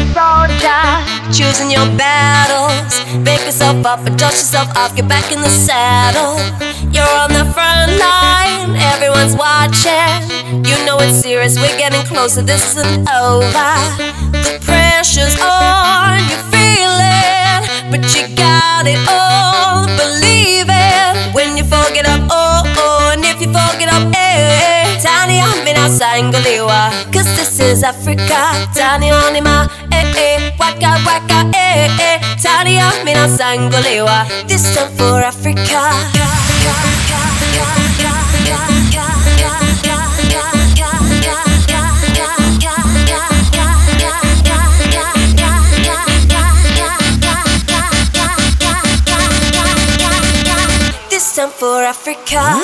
soldier, choosing your battles. Pick yourself up and dust yourself off, get back in the saddle. You're on the front line, everyone's watching. You know it's serious, we're getting closer, this isn't over. The pressure's on, you feel it, but you got it all, believe it. When you forget up, oh, oh, and if you forget up, eh, tani amina sangaliwa, cause this is Africa. Tani onima, waka waka, tani amina sangaliwa, this time for Africa. This time for Africa.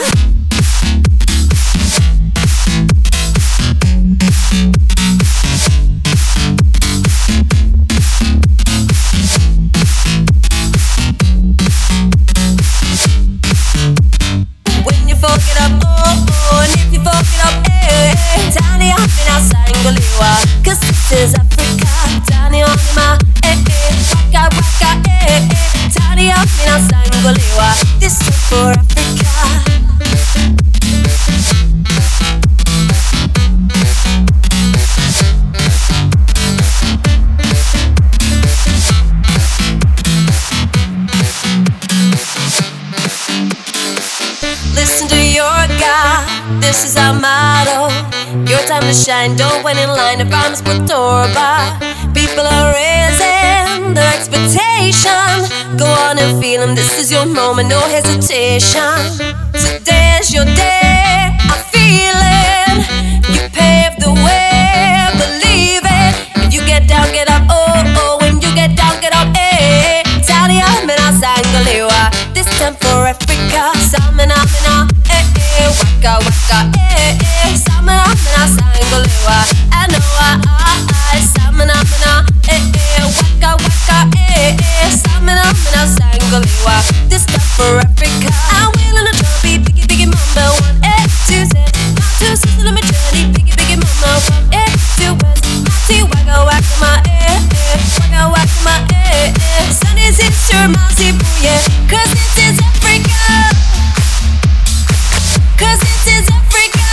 Forget up, oh, oh, and if you forget up, tani amina sangaliwa, cause this is Africa. Tani onima, waka waka, tani amina sangaliwa, this is for Africa. Listen to your God, this is our motto. Your time to shine, don't wait in line. If I'm Torba, people are raising their expectation. Go on and feel them, this is your moment, no hesitation. Today's your day, I feel it. You paved the way, believe it. If you get down, get up, oh, oh. When you get down, get up, eh. Tani amina sangaliwa, this time for Africa. Samina, waka waka, samina, sangaliwa. I know samina, waka waka, samina, sangaliwa. This time for Africa. I'm willing to jump, biggie, biggie, mama. 1, 2, 7, not 2, 6, let me journey, biggie, biggie, mama. From A to West, Mati, waka waka, my waka waka, my Sundays it's your mousy booyah, cause it is Africa. Cause it is Africa.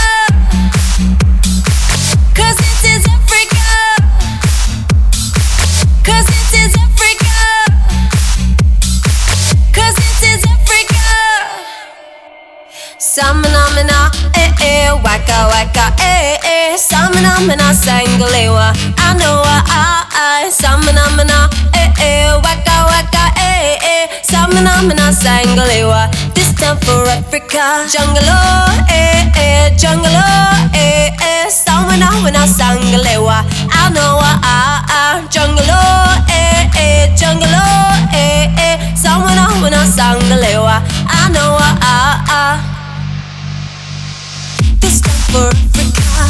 Cause it is Africa. Cause it is Africa. Cause it is Africa. Samina, waka waka, samina, sangalewa. I know I, samina, waka waka, samina, sangalewa. This time for Africa. Jungle, jungle, samina, sangalewa. I know I, jungle, jungle, samina, sangalewa. I know I. This time for Africa.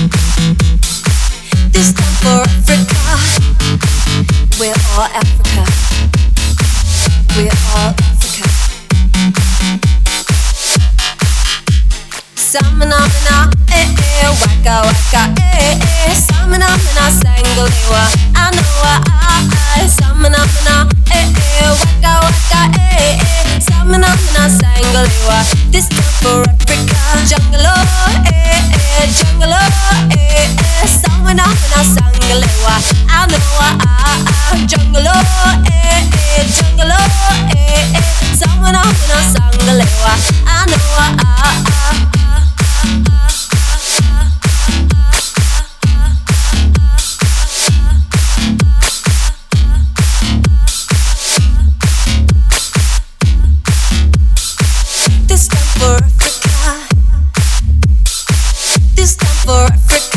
This time for Africa. We're all Africa. We're all Africa. Samina, waka waka, samina, sangaliwa. I know I, samina, waka waka, samina, sangaliwa. This time for Africa. Jungle, jungle, samina, sangaliwa. I know I, jungle, jungle, samina, sangaliwa. I know I. This time for Africa. This time for Africa.